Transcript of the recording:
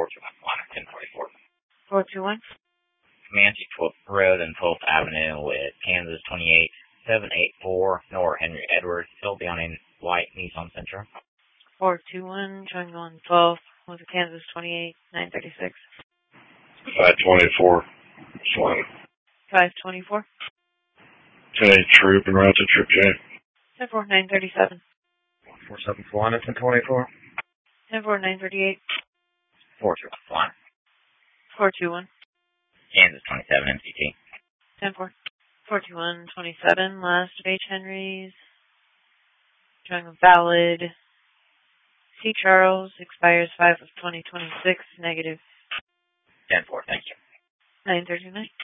1044. 421. Comanche 12th Road and 12th Avenue with Kansas 28784, Nor Henry Edwards, still be on a white Nissan Sentra. 421, showing on 12th with a Kansas 28936. 524, Solana. 524. 10 Troop and route to Trip J. 10937. 47 Solana, 1024. 10938. 421 Solana. 421. Kansas 27 MCT. 104. 42127, last of H. Henry's. Showing a valid. C. Charles, expires 5 of 2026, negative. 10-4, thank you. 939.